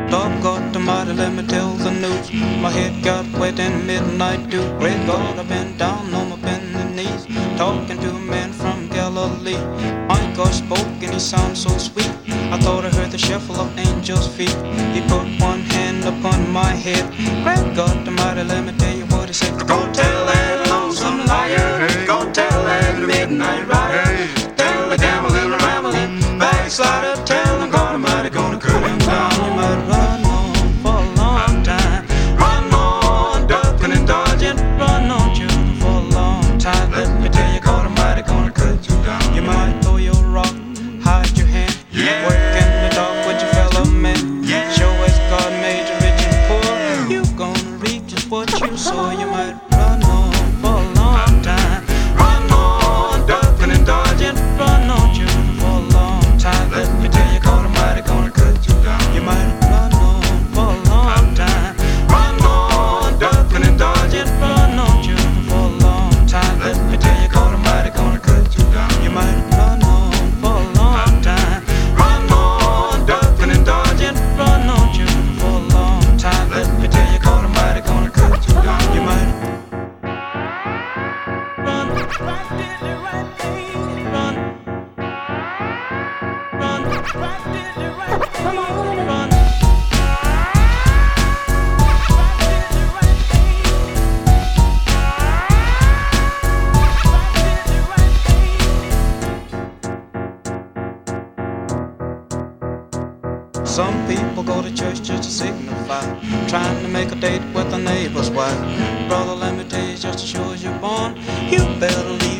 Doggone almighty, let me tell the news. My head got wet in midnight dew. Great God, I've been down on my bending knees, talking to a man from Galilee. My God spoke and he sounded so sweet. I thought I heard the shuffle of angels' feet. He put one hand upon my head. Great God almighty, let me tell you what he said. Go tell that lonesome liar, go tell that midnight rider, tell the gambling, rambling backslider, tell him God almighty gonna cut him down. You might run on for a long time, run on ducking and dodging, run on children for a long time. Let me tell you, God almighty gonna cut you down. You might throw your rock, hide your hand, work in the dark with your fellow men. Show as God made you rich and poor, you gonna reap just what you sow. You might run on for a long time, run on ducking and dodging, run on children for a long time. Let me tell you, God almighty gonna cut you down. You might run on for a long time, run on ducking and dodging, run on children for a long time. Let me tell you, God almighty gonna cut you down. You might run on for a long time, run on ducking and dodging, run on children for a long time. Let me tell you, God almighty gonna cut you down. You might run, Christ did the right thing. Run, Christ did the right thing. Come on, run. Some people go to church just to signify, trying to make a date with a neighbor's wife. Brother, let me tell you, just as sure as you're born, you better leave